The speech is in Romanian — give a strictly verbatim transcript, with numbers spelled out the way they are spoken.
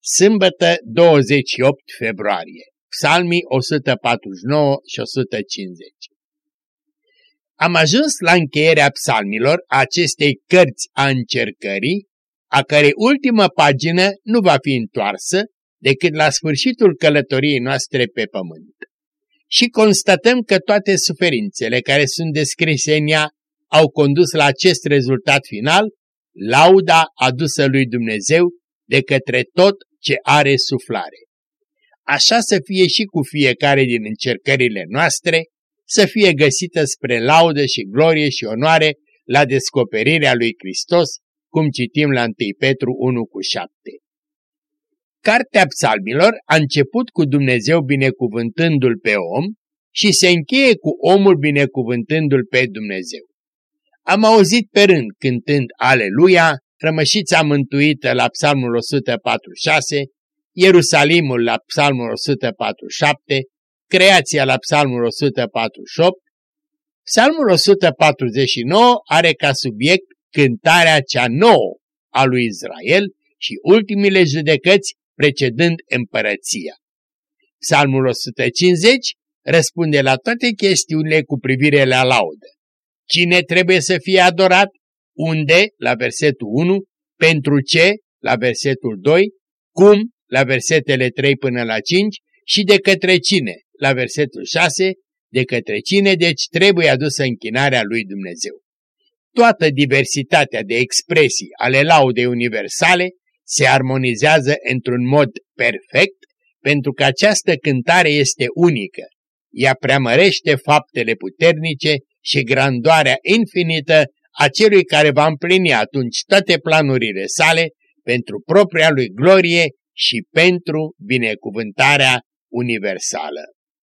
Sâmbătă, douăzeci și opt februarie, Psalmii o sută patruzeci și nouă și o sută cincizeci. Am ajuns la încheierea psalmilor acestei cărți a încercării, a cărei ultimă pagină nu va fi întoarsă decât la sfârșitul călătoriei noastre pe pământ. Și constatăm că toate suferințele care sunt descrise în ea au condus la acest rezultat final, lauda adusă lui Dumnezeu de către tot ce are suflare. Așa să fie și cu fiecare din încercările noastre, să fie găsită spre laudă și glorie și onoare la descoperirea lui Hristos, cum citim la întâi Petru unu cu șapte. Cartea Psalmilor a început cu Dumnezeu binecuvântându-l pe om și se încheie cu omul binecuvântându-l pe Dumnezeu. Am auzit pe rând cântând Aleluia, rămășița mântuită la Psalmul o sută patruzeci și șase, Ierusalimul la Psalmul o sută patruzeci și șapte, creația la Psalmul o sută patruzeci și opt. Psalmul o sută patruzeci și nouă are ca subiect cântarea cea nouă a lui Israel și ultimile judecăți precedând împărăția. Psalmul o sută cincizeci răspunde la toate chestiunile cu privire la laudă. Cine trebuie să fie adorat? Unde? La versetul unu. Pentru ce? La versetul doi. Cum? La versetele trei până la cinci. Și de către cine? La versetul șase. De către cine, deci, trebuie adusă închinarea lui Dumnezeu. Toată diversitatea de expresii ale laudei universale se armonizează într-un mod perfect, pentru că această cântare este unică. Ea preamărește faptele puternice și grandoarea infinită a celui care va împlini atunci toate planurile sale pentru propria lui glorie și pentru binecuvântarea universală.